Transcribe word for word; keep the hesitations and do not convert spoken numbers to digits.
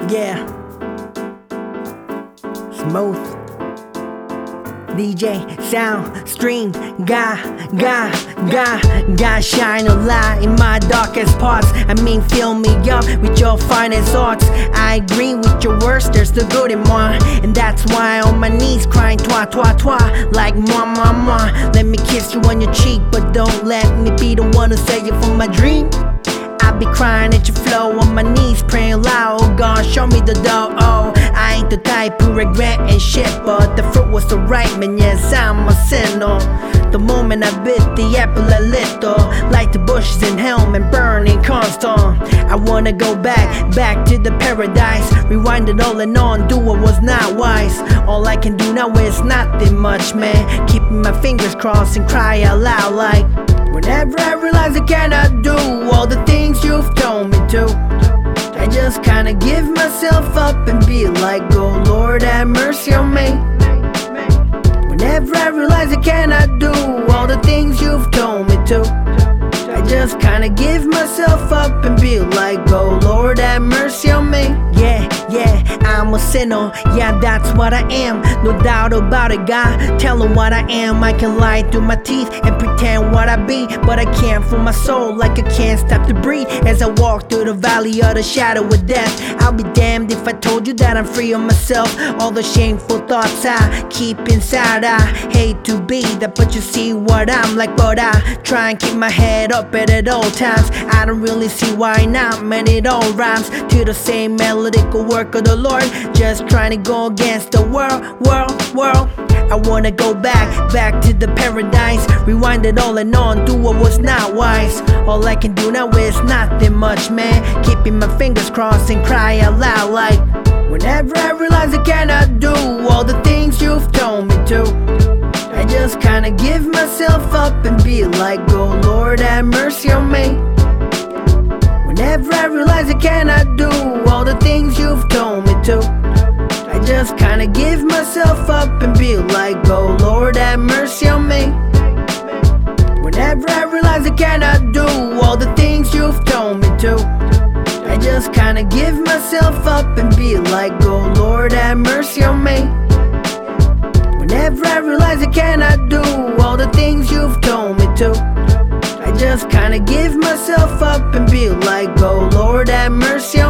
Yeah. Smooth. D J, sound, stream, God, God, God, God shine a light in my darkest parts. I mean, fill me up with your finest thoughts. I agree with your worst, there's the good in moi. And that's why on my knees crying toi, toi, toi, like moi, moi, moi. Let me kiss you on your cheek, but don't let me be the one to say it for my dream. I be crying at your flow on my knees, praying loud. Oh God, show me the dough. Oh, I ain't the type who regret and shit, but the fruit was the right man. Yes, I'm a sinner. The moment I bit the apple a little, like the bushes in hell and burning constant. I wanna go back, back to the paradise. Rewind it all and on, do what was not wise. All I can do now is nothing much, man. Keeping my fingers crossed and cry out loud like, whenever I realize I cannot do all the things you've told me to, I just kinda give myself up and be like, oh Lord, have mercy on me. Whenever I realize I cannot do all the things you've told me to, I just kinda give myself up and be like, oh Lord, have mercy on me. Yeah, yeah, I'm a sinner, yeah, that's what I am. No doubt about it, God, tell them what I am. I can lie through my teeth and pretend what I be, but I can't for my soul, like I can't stop to breathe. As I walk through the valley of the shadow of death, I'll be damned if I told you that I'm free of myself. All the shameful thoughts I keep inside, I hate to be that, but you see what I'm like. But I try and keep my head up at all times. I don't really see why not, man, it all rhymes to the same melodical work of the Lord. Just trying to go against the world, world, world. I wanna go back, back to the paradise. Rewind it all and on, do what was not wise. All I can do now is nothing much, man. Keeping my fingers crossed and cry out loud like, whenever I realize I cannot do all the things you've told me to, I just kinda give myself up and be like, oh Lord, have mercy on me. Whenever I realize I cannot do all the things you've told me to, I just kinda give myself up and be like, oh Lord, have mercy on me. Whenever I realize I cannot do all the things you've told me to, I just kinda give myself up and be like, oh Lord, have mercy on me. Whenever I realize I cannot do all the things you've told me to, I just kinda give myself up and be like, oh Lord, have mercy on me.